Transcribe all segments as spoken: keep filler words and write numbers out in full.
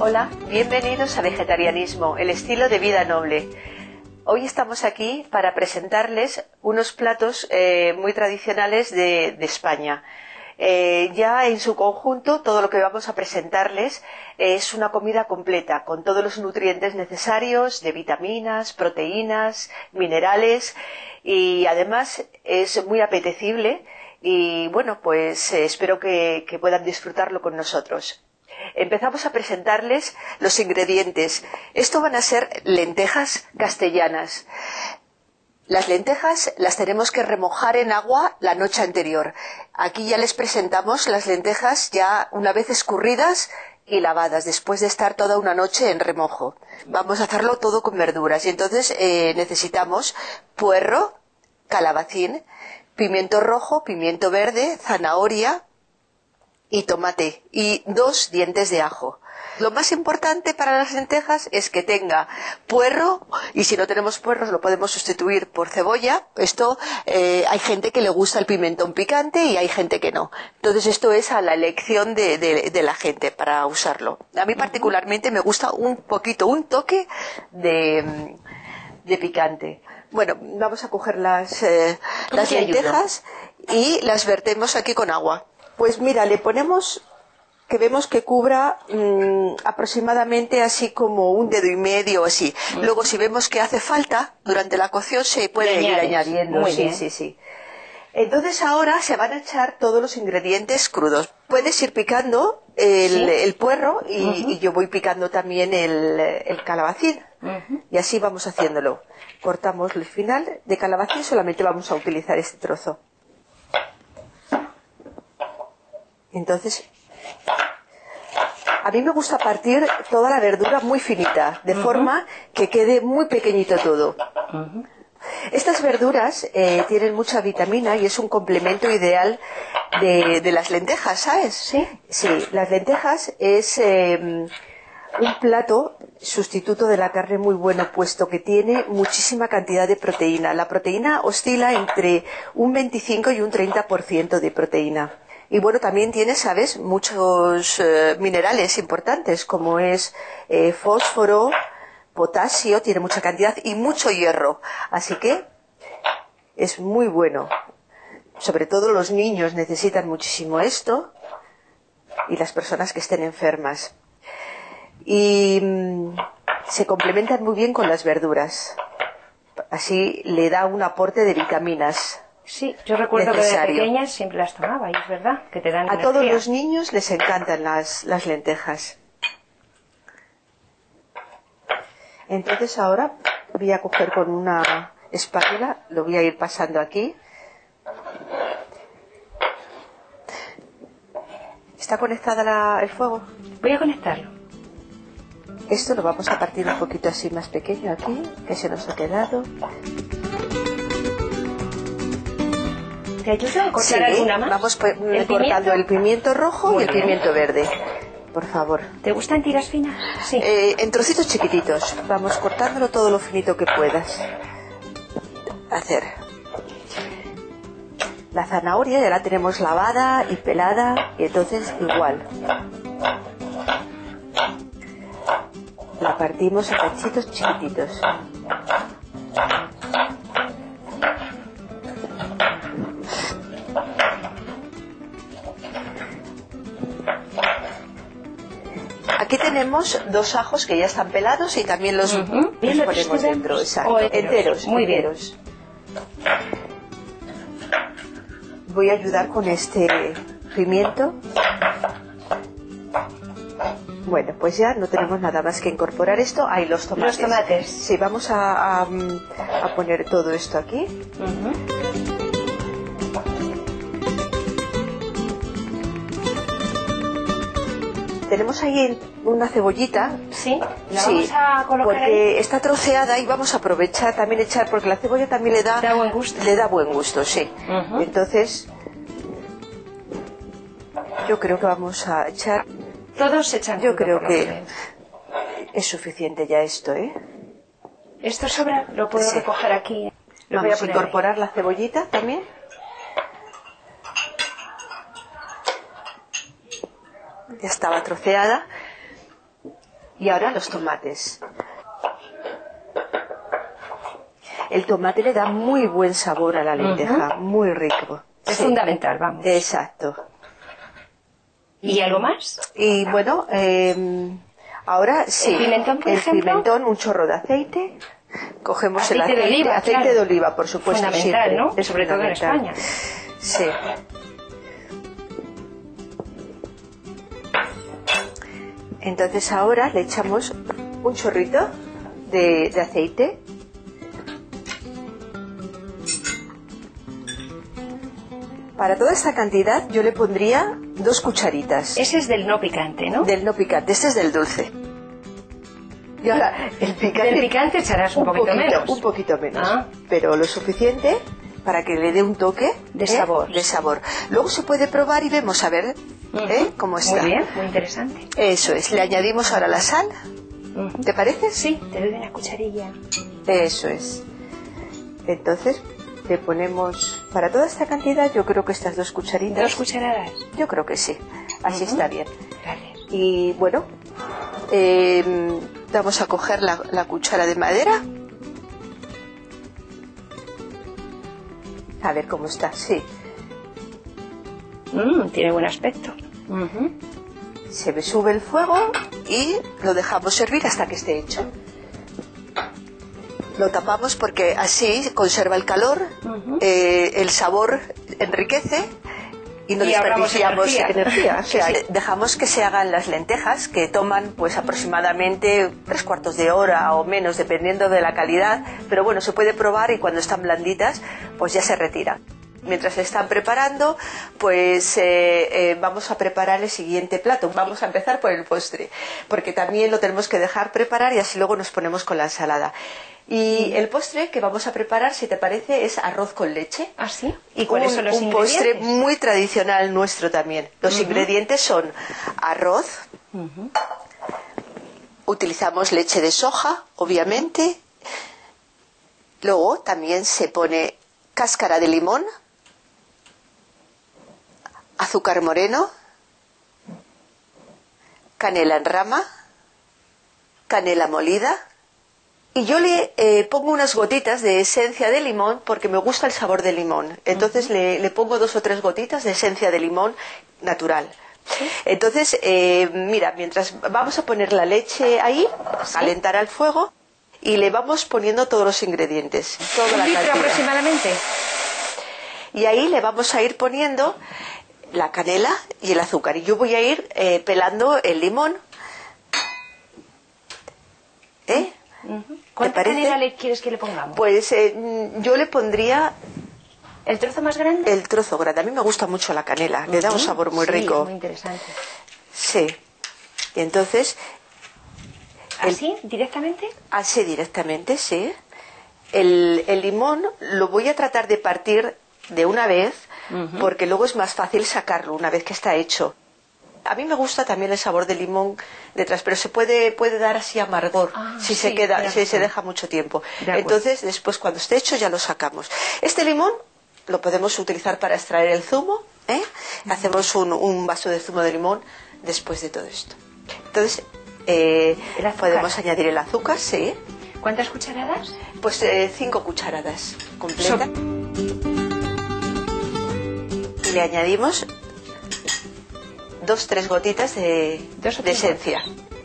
Hola, bienvenidos a Vegetarianismo, el estilo de vida noble. Hoy estamos aquí para presentarles unos platos eh, muy tradicionales de, de España. Eh, ya en su conjunto todo lo que vamos a presentarles es una comida completa con todos los nutrientes necesarios de vitaminas, proteínas, minerales y además es muy apetecible y bueno, pues eh, espero que, que puedan disfrutarlo con nosotros. Empezamos a presentarles los ingredientes. Esto van a ser lentejas castellanas. Las lentejas las tenemos que remojar en agua la noche anterior. Aquí ya les presentamos las lentejas ya una vez escurridas y lavadas, después de estar toda una noche en remojo. Vamos a hacerlo todo con verduras y entonces eh, necesitamos puerro, calabacín, pimiento rojo, pimiento verde, zanahoria y tomate y dos dientes de ajo. Lo más importante para las lentejas es que tenga puerro y si no tenemos puerros lo podemos sustituir por cebolla. Esto eh, hay gente que le gusta el pimentón picante y hay gente que no. Entonces esto es a la elección de, de, de la gente para usarlo. A mí particularmente me gusta un poquito, un toque de, de picante. Bueno, vamos a coger las, eh, las lentejas y las vertemos aquí con agua. Pues mira, le ponemos que vemos que cubra mmm, aproximadamente así como un dedo y medio así. Uh-huh. Luego si vemos que hace falta durante la cocción se puede ir añadiendo. Muy sí, bien. sí, sí. Entonces ahora se van a echar todos los ingredientes crudos. Puedes ir picando el, ¿sí? el puerro y, uh-huh. y yo voy picando también el, el calabacín. Uh-huh. Y así vamos haciéndolo. Cortamos el final de calabacín, solamente vamos a utilizar este trozo. Entonces, a mí me gusta partir toda la verdura muy finita, de uh-huh. forma que quede muy pequeñito todo. Uh-huh. Estas verduras eh, tienen mucha vitamina y es un complemento ideal de, de las lentejas, ¿sabes? Sí. Sí, las lentejas es eh, un plato sustituto de la carne muy bueno, puesto que tiene muchísima cantidad de proteína. La proteína oscila entre un veinticinco y un treinta por ciento de proteína. Y bueno, también tiene, ¿sabes?, muchos eh, minerales importantes, como es eh, fósforo, potasio, tiene mucha cantidad, y mucho hierro. Así que es muy bueno. Sobre todo los niños necesitan muchísimo esto, y las personas que estén enfermas. Y mmm, se complementan muy bien con las verduras. Así le da un aporte de vitaminas. Sí, yo recuerdo necesario. Que de pequeñas siempre las tomaba, y es verdad, que te dan A energía. todos los niños les encantan las, las lentejas. Entonces ahora voy a coger con una espátula, lo voy a ir pasando aquí. ¿Está conectada la, el fuego? Voy a conectarlo. Esto lo vamos a partir un poquito así más pequeño aquí, que se nos ha quedado. ¿Te ayuda a cortar sí, alguna más? Vamos ¿El cortando pimiento? el pimiento rojo Muy y el bien. pimiento verde. Por favor. ¿Te gustan tiras finas? Sí. Eh, en trocitos chiquititos. Vamos cortándolo todo lo finito que puedas. Hacer. La zanahoria ya la tenemos lavada y pelada, y entonces igual. La partimos en cachitos chiquititos. Aquí tenemos dos ajos que ya están pelados y también los, uh-huh. los ponemos dentro, exacto, enteros, enteros, muy enteros. Bien. Voy a ayudar con este pimiento. Bueno, pues ya no tenemos nada más que incorporar esto. Ahí los tomates. Los tomates. Sí, vamos a, a, a poner todo esto aquí. Uh-huh. Tenemos ahí una cebollita. Sí, la sí, vamos a colocar porque ahí. Está troceada y vamos a aprovechar también echar, porque la cebolla también le da, da buen gusto. Le da buen gusto, sí. Uh-huh. Entonces, yo creo que vamos a echar. Todos se echan. Yo creo que es suficiente ya esto, ¿eh? Esto sobra, lo puedo sí. recoger aquí. Lo vamos voy a, a incorporar ahí. La cebollita también. Ya estaba troceada. Y ahora los tomates. El tomate le da muy buen sabor a la lenteja, uh-huh. muy rico. Es sí. fundamental, vamos. Exacto. ¿Y algo más? Y bueno, eh, ahora sí. ¿El pimentón, por el ejemplo? pimentón, un chorro de aceite. Cogemos aceite el aceite de oliva, aceite claro. de oliva, por supuesto. Fundamental, siempre. ¿no? Es sobre todo en España. Sí. Entonces ahora le echamos un chorrito de, de aceite. Para toda esta cantidad yo le pondría dos cucharitas. Ese es del no picante, ¿no? Del no picante, este es del dulce. Y ahora, el picante... Del picante echarás un, un poquito, poquito menos. Un poquito menos, ah. pero lo suficiente para que le dé un toque de ¿eh? sabor. De sabor. Luego se puede probar y vemos a ver uh-huh. ¿eh? cómo está. Muy bien, muy interesante. Eso es, le añadimos ahora la sal. Uh-huh. ¿Te parece? Sí, te doy una cucharilla. Eso es. Entonces... le ponemos, para toda esta cantidad, yo creo que estas dos cucharitas. ¿Dos cucharadas? Yo creo que sí, así uh-huh. está bien. Vale. Y bueno, eh, vamos a coger la, la cuchara de madera. A ver cómo está, sí. Mm, tiene buen aspecto. Uh-huh. Se sube el fuego y lo dejamos hervir hasta que esté hecho. Lo tapamos porque así conserva el calor, uh-huh. eh, el sabor enriquece y no y desperdiciamos energía. energía. O sea, sí. Dejamos que se hagan las lentejas, que toman pues aproximadamente tres cuartos de hora o menos, dependiendo de la calidad, pero bueno, se puede probar y cuando están blanditas, pues ya se retira. Mientras se están preparando, pues eh, eh, vamos a preparar el siguiente plato. Vamos a empezar por el postre, porque también lo tenemos que dejar preparar y así luego nos ponemos con la ensalada. Y el postre que vamos a preparar, si te parece, es arroz con leche. ¿Ah, sí? ¿Y cuáles un, son los un ingredientes? Un postre muy tradicional nuestro también. Los uh-huh. ingredientes son arroz, uh-huh. utilizamos leche de soja, obviamente. Luego también se pone cáscara de limón, azúcar moreno, canela en rama, canela molida. Y yo le eh, pongo unas gotitas de esencia de limón porque me gusta el sabor del limón. Entonces uh-huh. le, le pongo dos o tres gotitas de esencia de limón natural. ¿Sí? Entonces, eh, mira, mientras vamos a poner la leche ahí, ¿sí? calentar al fuego y le vamos poniendo todos los ingredientes. Toda ¿Un la litro cantidad. Aproximadamente? Y ahí le vamos a ir poniendo la canela y el azúcar. Y yo voy a ir eh, pelando el limón. ¿Eh? Uh-huh. ¿Cuánta canela le quieres que le pongamos? Pues eh, yo le pondría... ¿El trozo más grande? El trozo grande. A mí me gusta mucho la canela. Uh-huh. Le da un sabor muy sí, rico. Es muy interesante. Sí. Y entonces... ¿Así? El... ¿Directamente? Así directamente, sí. El, el limón lo voy a tratar de partir de una vez, uh-huh. porque luego es más fácil sacarlo una vez que está hecho. A mí me gusta también el sabor del limón detrás, pero se puede, puede dar así amargor ah, si, sí, se queda, si se deja mucho tiempo. De Entonces, después cuando esté hecho ya lo sacamos. Este limón lo podemos utilizar para extraer el zumo, ¿eh? Uh-huh. Hacemos un, un vaso de zumo de limón después de todo esto. Entonces, eh, podemos añadir el azúcar, sí. ¿Cuántas cucharadas? Pues eh, cinco cucharadas completas. So- y le añadimos dos, tres gotitas de, de esencia.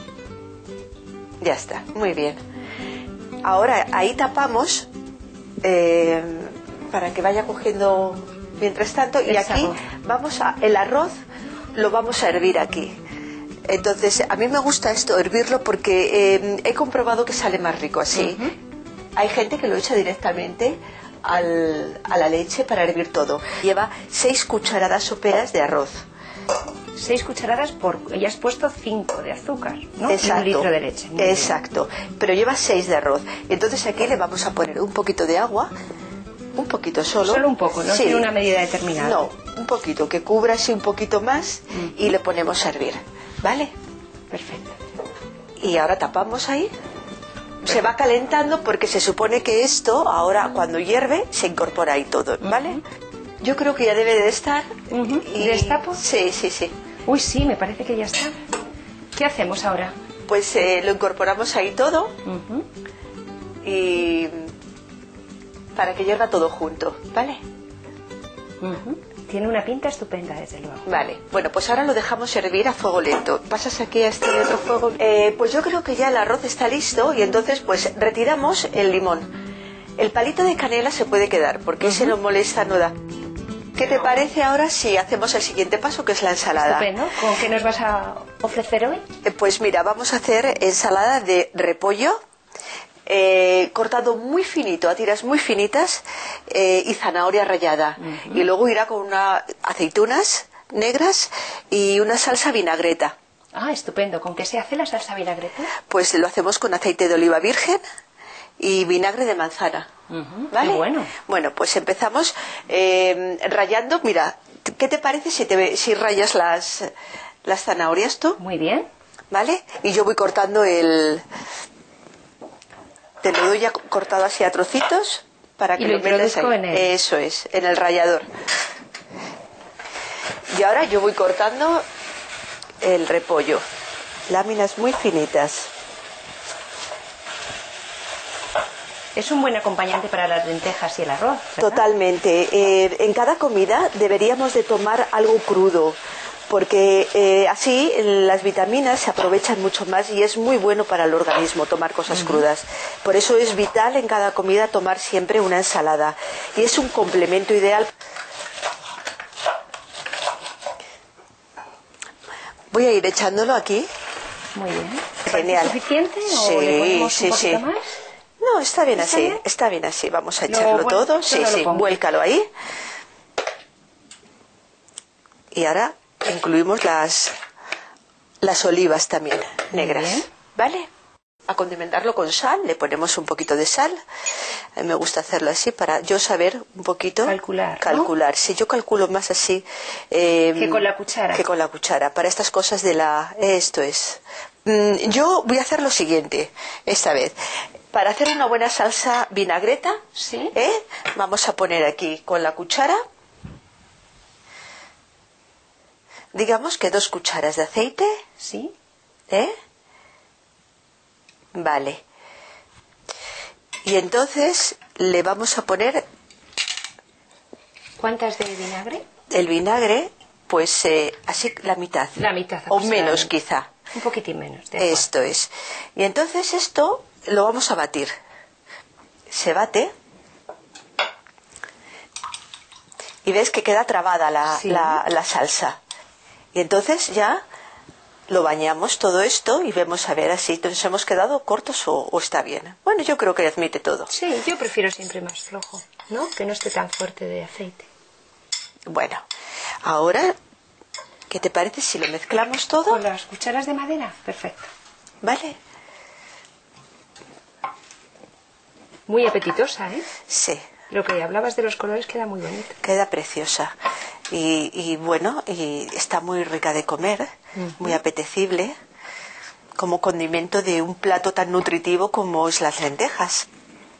Ya está, muy bien. Ahora ahí tapamos eh, para que vaya cogiendo mientras tanto. Y aquí vamos a, el arroz lo vamos a hervir aquí. Entonces a mí me gusta esto, hervirlo, porque eh, he comprobado que sale más rico así. Uh-huh. Hay gente que lo echa directamente al, a la leche para hervir todo. Lleva seis cucharadas soperas de arroz. Seis cucharadas por... Ya has puesto cinco de azúcar, ¿no? Exacto, y un litro de leche. Muy exacto. Bien. Pero lleva seis de arroz. Entonces aquí le vamos a poner un poquito de agua, un poquito solo. Solo un poco, no sí. tiene una medida determinada. No, un poquito, que cubra así un poquito más mm. y le ponemos a hervir. ¿Vale? Perfecto. Y ahora tapamos ahí. Perfecto. Se va calentando porque se supone que esto, ahora cuando hierve, se incorpora ahí todo, ¿vale? Uh-huh. Yo creo que ya debe de estar. Uh-huh. y... ¿Destapo? Sí, sí, sí. Uy, sí, me parece que ya está. ¿Qué hacemos ahora? pues eh, lo incorporamos ahí todo. Uh-huh. Y para que hierva todo junto, ¿vale? Uh-huh. Tiene una pinta estupenda, desde luego. Vale, bueno, pues ahora lo dejamos hervir a fuego lento. Pasas aquí a este otro fuego. Eh, pues yo creo que ya el arroz está listo y entonces pues retiramos el limón. El palito de canela se puede quedar porque uh-huh. ese no molesta, no da. ¿Qué te parece ahora si hacemos el siguiente paso, que es la ensalada? Estupendo. ¿Con qué nos vas a ofrecer hoy? Eh, pues mira, vamos a hacer ensalada de repollo, Eh, cortado muy finito, a tiras muy finitas, eh, y zanahoria rallada. Uh-huh. Y luego irá con unas aceitunas negras y una salsa vinagreta. Ah, estupendo. ¿Con qué se hace la salsa vinagreta? Pues lo hacemos con aceite de oliva virgen y vinagre de manzana. Uh-huh. ¿Vale? Qué bueno. Bueno, pues empezamos eh, rallando. Mira, ¿qué te parece si, te, si rayas las, las zanahorias tú? Muy bien. ¿Vale? Y yo voy cortando el... Te lo doy ya cortado así a trocitos para que y lo, lo metas ahí. En el... Eso es, en el rallador. Y ahora yo voy cortando el repollo, láminas muy finitas. Es un buen acompañante para las lentejas y el arroz, ¿verdad? Totalmente. Eh, en cada comida deberíamos de tomar algo crudo, porque eh, así las vitaminas se aprovechan mucho más y es muy bueno para el organismo tomar cosas uh-huh. crudas. Por eso es vital en cada comida tomar siempre una ensalada y es un complemento ideal. Voy a ir echándolo aquí. Muy bien. Genial. ¿Es suficiente o sí, le ponemos sí, un poquito sí. más? No, está bien ¿Está así, bien? está bien así. Vamos a No, echarlo bueno, todo. Sí, sí, vuélcalo ahí. Y ahora incluimos las, las olivas también negras, ¿vale? A condimentarlo con sal, le ponemos un poquito de sal. A mí me gusta hacerlo así para yo saber un poquito... Calcular, Calcular, ¿no? sí, yo calculo más así... Eh, que con la cuchara. Que con la cuchara, para estas cosas de la... Esto es... Mm, yo voy a hacer lo siguiente, esta vez. Para hacer una buena salsa vinagreta, ¿sí? ¿eh? Vamos a poner aquí con la cuchara... Digamos que dos cucharas de aceite. Sí. ¿Eh? Vale. Y entonces le vamos a poner... ¿Cuántas de vinagre? El vinagre, pues eh, así la mitad. La mitad. O menos quizá. Un poquitín menos. Esto es. Y entonces esto lo vamos a batir. Se bate. Y ves que queda trabada la, sí. la, la salsa. Y entonces ya lo bañamos todo esto y vemos a ver así, ¿nos hemos quedado cortos o, o está bien? Bueno, yo creo que admite todo. Sí, yo prefiero siempre más flojo, ¿no? Que no esté tan fuerte de aceite. Bueno, ahora, ¿qué te parece si lo mezclamos todo? Con las cucharas de madera, perfecto. ¿Vale? Muy apetitosa, ¿eh? Sí. Lo que hablabas de los colores queda muy bonito. Queda preciosa. Y, y bueno, y está muy rica de comer, uh-huh. muy apetecible, como condimento de un plato tan nutritivo como es las lentejas.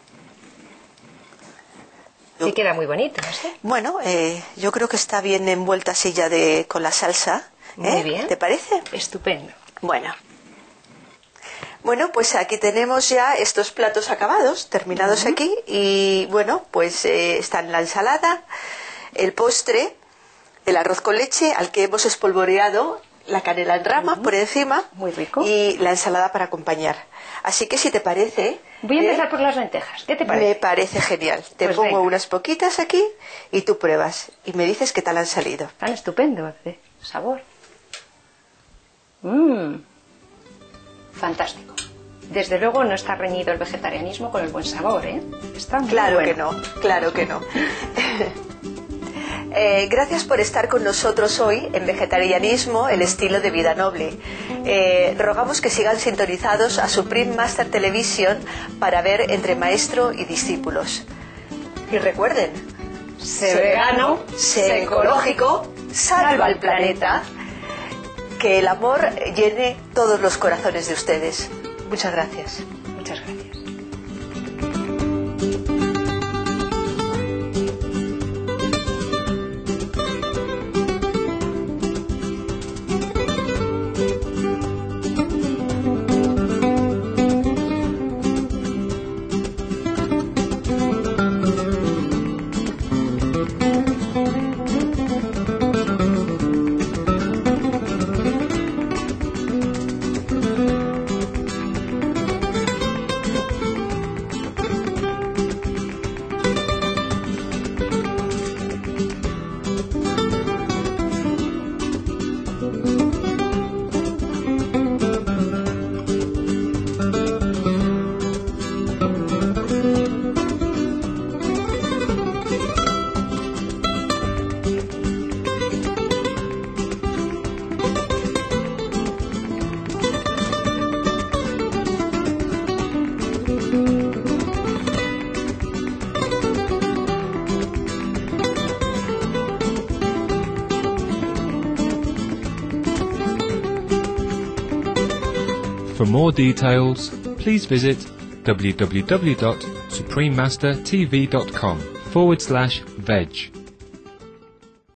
Sí, queda muy bonito, ¿no sé? Bueno, eh, yo creo que está bien envuelta así ya de, con la salsa. ¿eh? Muy bien. ¿Te parece? Estupendo. Bueno. Bueno, pues aquí tenemos ya estos platos acabados, terminados uh-huh. aquí. Y bueno, pues eh, están la ensalada, el postre, el arroz con leche al que hemos espolvoreado la canela en rama uh-huh. por encima. Muy rico. Y la ensalada para acompañar. Así que si te parece... Voy a empezar ¿eh? por las lentejas. ¿Qué te parece? Me parece genial. Te pues pongo venga. unas poquitas aquí y tú pruebas. Y me dices qué tal han salido. Tan estupendo de sabor. Mmm. Fantástico. Desde luego no está reñido el vegetarianismo con el buen sabor, ¿eh? Está muy claro bueno. que no, claro que no. Eh, gracias por estar con nosotros hoy en Vegetarianismo, el estilo de vida noble. Eh, rogamos que sigan sintonizados a Supreme Master Television para ver entre maestro y discípulos. Y recuerden, sé vegano, sé ecológico, salva al planeta. Que el amor llene todos los corazones de ustedes. Muchas gracias. Muchas gracias. For more details, please visit w w w dot supreme master t v dot com forward slash veg.